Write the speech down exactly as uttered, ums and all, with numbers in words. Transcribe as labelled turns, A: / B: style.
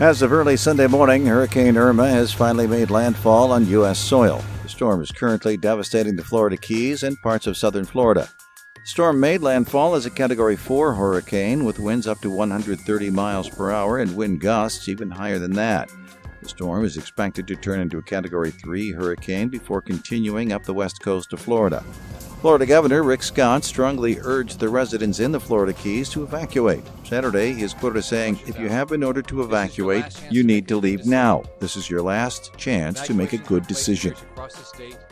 A: As of early Sunday morning, Hurricane Irma has finally made landfall on U S soil. The storm is currently devastating the Florida Keys and parts of southern Florida. The storm made landfall as a Category four hurricane with winds up to one hundred thirty miles per hour and wind gusts even higher than that. The storm is expected to turn into a Category three hurricane before continuing up the west coast of Florida. Florida Governor Rick Scott strongly urged the residents in the Florida Keys to evacuate. Saturday, he is quoted as saying, "If you have been ordered to evacuate, you need to leave now. This is your last chance to make a good decision."